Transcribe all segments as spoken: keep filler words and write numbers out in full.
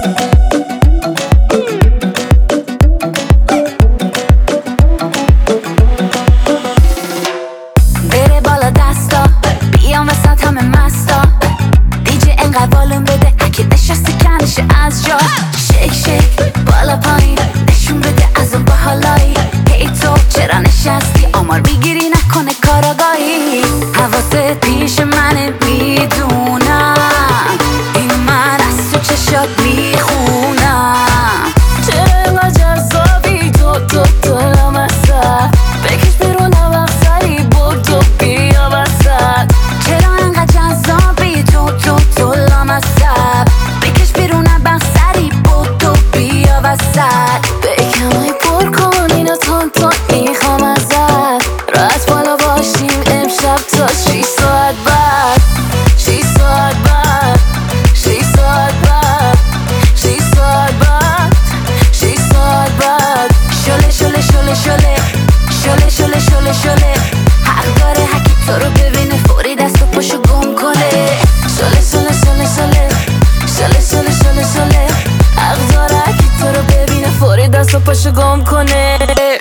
بره بالا دستا بیام وسط همه مستا دیجی انقدر والون بده اگه نشستی کنشه از جا شیک شیک بالا پایین نشون بده از اون باحالایی هی تو چرا نشستی آمار میگیری نکنه کاراگاهی حواست پیش منه میدونم این من از تو چشات میخونم چرا اینقدر جذابی تو تو تو لامصب بکش بیرون وقت سری بودو بیا وسط چرا اینقدر جذابی تو تو تو لامصب بکش بیرون وقت سری بودو بیا وسط بکمای پر کن اینو تون تون میخوام ازت راحت بالا باشیم امشب تا شیش ساعت بعد شیش ساعت بعد شیش ساعت بعد شیش ساعت بعد شیش ساعت بعد شله شله شله شله شله شله شله شله حق داره هکی تو رو ببینه فوری دست و پاشو گم کنه شله شله شله شله شله شله شله شله حق داره هکی تو رو ببینه فوری دست و پاشو گم کنه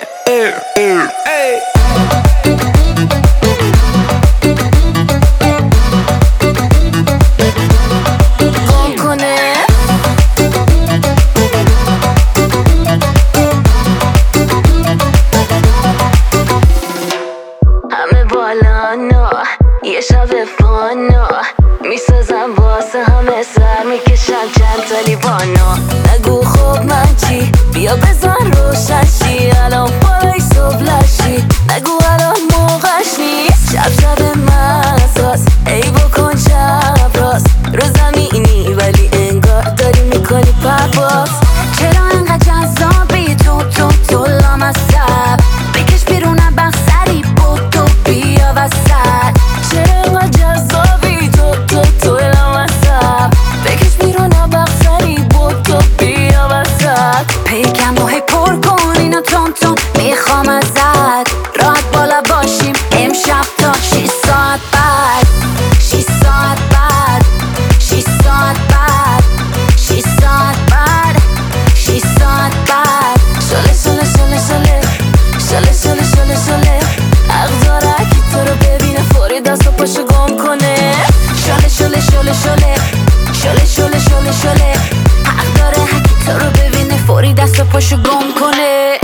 همه بالا نو یه شب فانو میسازم واسه همه سر میکشم چند تا لیوانو نگو خوب من چی بیا بزن روشن شی الان بالای صبح لشی نگو الان موقعش نیست شب شب مساس ای بکن شب راست رو زمینی ولی انگار داری میکنی پرواز چرا انقدر جذابی تو تو تو لامصب بکش بیرونم بخسری بودو بیا وسط چرا اینقدر جذابی تو تو تو لامصب بکش بیرونم بخسری بودو بیا وسط پیکم و هی پر کن اینو تون تون میخوام ازت راحت بالا باشیم امشب تا شیش ساعت بعد شیش ساعت بعد شیش ساعت بعد شیش ساعت بعد شیش ساعت بعد شله شله شله شله شله شله شله شله حق داره اکی تو رو ببینه فوری دست و پاشو گم کنه شله شله شله شله شله شله شله شله حق داره اکی تو رو ببینه فوری دست و پاشو گم کنه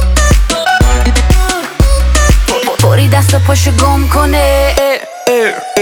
فوری دست و پاشو گم کنه